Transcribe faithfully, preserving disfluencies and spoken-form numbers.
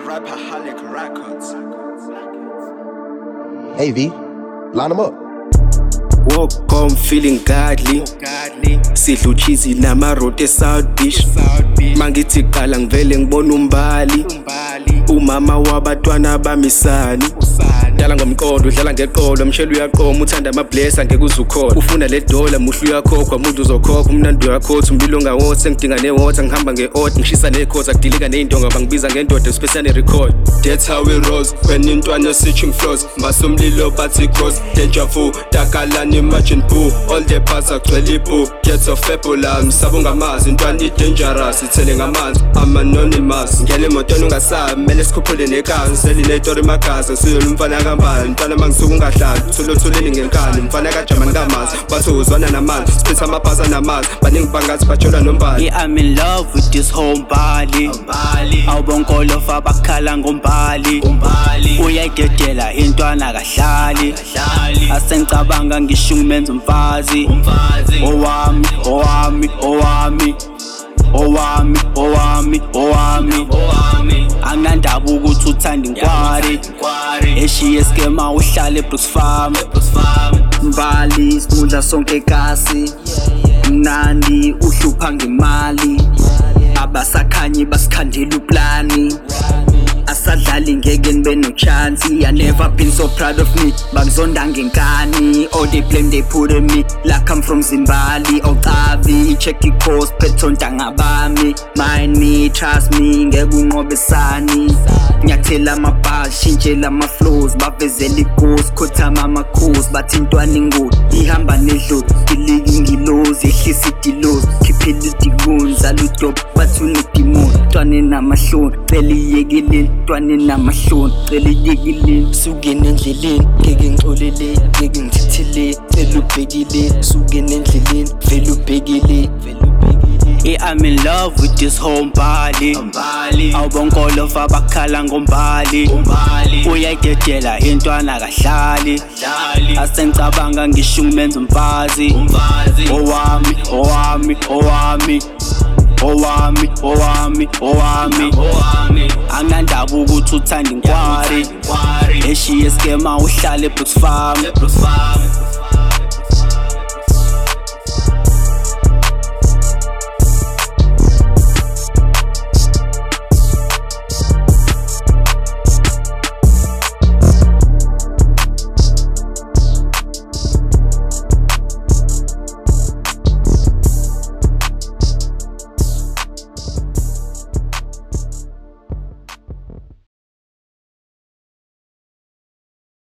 Rapaholic Records. Hey V, line them up. Walk on feeling godly, sidla uchizi namarote South Beach. Mangithi qala ngivele ngibona umbali, umama wabatwana bamisani. Dala ngomqondo udlala ngeqolo, mshelo uyaqoma uthanda amablessa ngeke uzukhona. Ufuna le dollar muhlu yakhokhwa umuntu uzokhokha, umnandi uyakhotha umbilo ngawotha ngidinga newater ngihamba ngeodd ngishisa nekhoza kudilika neyindonga bangibiza ngendoda special record. That's how we rose when intwana searching floors, masumlilo bathi cross danger vu takalani imagine boo all the parts agcwele boo gets of febula msabunga amazi intwana dangerous ithele ngamanzi I'm anonymous ngene emotweni ungasabi mele sikhuphule nekanzi selinetori magazi siyo lumfana kambani mntwana mangisuka ungahlali tholo tholeni ngenkani mfana kajamani kamazi bathi uzwana namanzi spitha amaphaza namazi baningi bangathi bajola nombali. I'm in love with this whole Mbali awubonkolo fa bakhala ngombali uyayidedela intwana kahlali asengicabanga ngisho umenza umfazi owami owami owami owami owami owami anginandaba ukuthi uthanda inkwari eshiye skema uhlale eBruce Farm Mbali simudla sonke kasi mnandi uhlupha ngemali abasakhanyi basikhandela uplani asadlali ngeke ngibe no chance. I never been so proud of me bangizonda ngenkani all they blame they put on me like I'm from Zimbali oqavi check the course phethonta ngabami mind me trust me ngeke unqobesani ngiyathela amabhashi shintshela ama flows bavezela ighost khothama amakhosi bathi intwana ingoti ihamba nedlozi iliki ngilozi ehlisa idilozi khiphela idigunza aludop bathi unedimoni ntwana namahloni cela iyekele ntwana namahloni cela iyekele sukene endleleni ngeke ngixolele ngeke ngithithele cela ubhekile sukene endleleni vele ubhekile. I'm in love with this whole Mbali awubonkolo fa bakhala ngombali uyayidedela intwana kahlali asengicabanga ngisho umenza umfazi owami owami owami owami owami owami anginandaba ukuthi uthanda inkwari eshiye skema uhlale eBruce Farm.